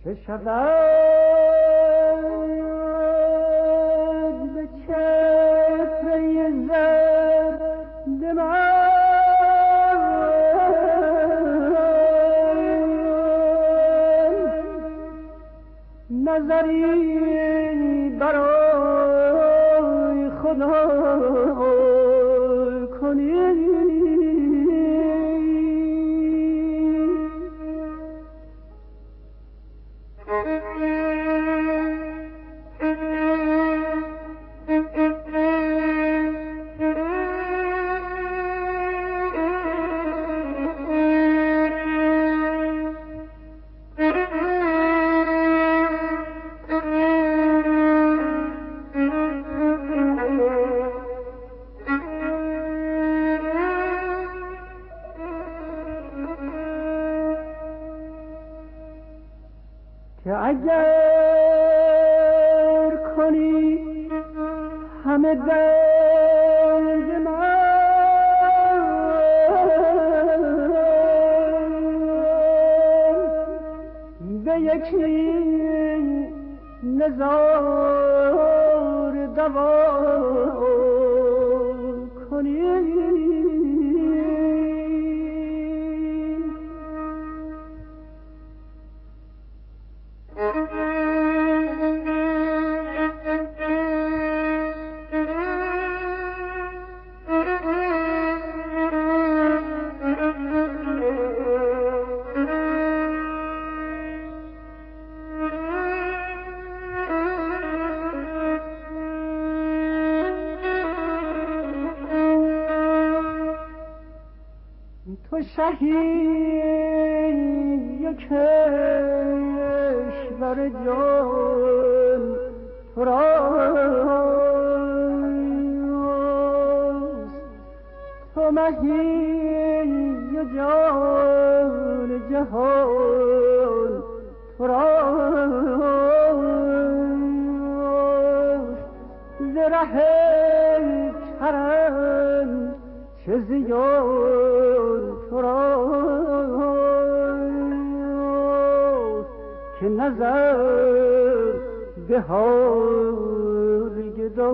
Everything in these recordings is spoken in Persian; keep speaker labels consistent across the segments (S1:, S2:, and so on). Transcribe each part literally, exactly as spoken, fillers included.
S1: که شود به چهره زرد من نظری برای خدا کنی. که اگر کنی همه درد من به یکی نزار دوا کنی. تو شهی کشور جان تو راست، تو مهی جان جهان تو راست. ز ره کرم چه زیان تو راست که نظر به حال گدا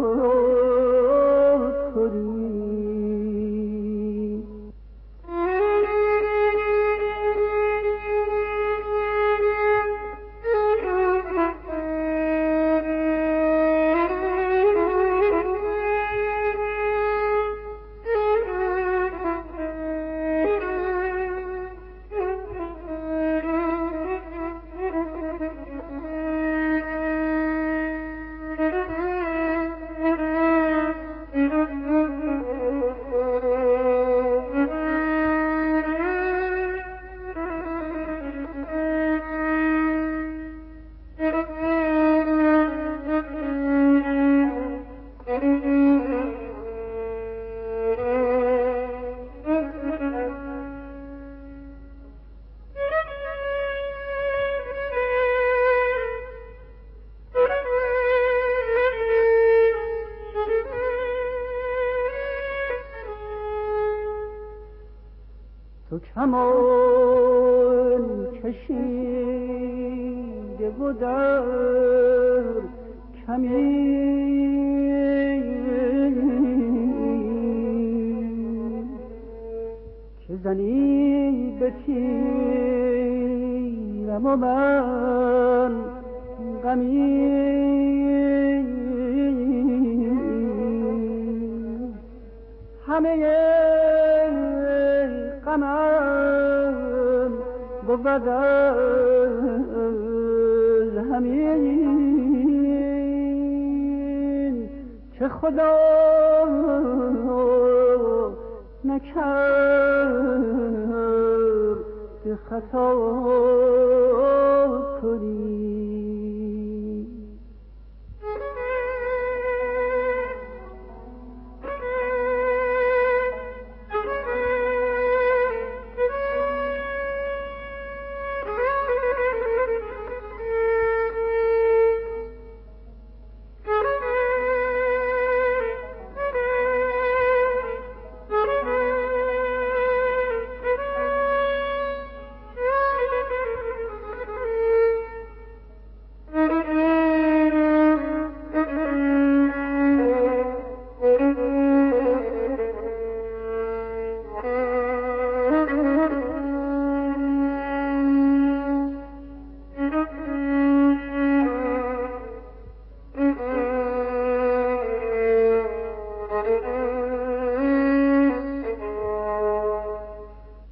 S1: کنی. تو کمان کشیده و در کمین که زنی به تیرم و من غمین همه غمم بود از همین که خدا نکرد خطا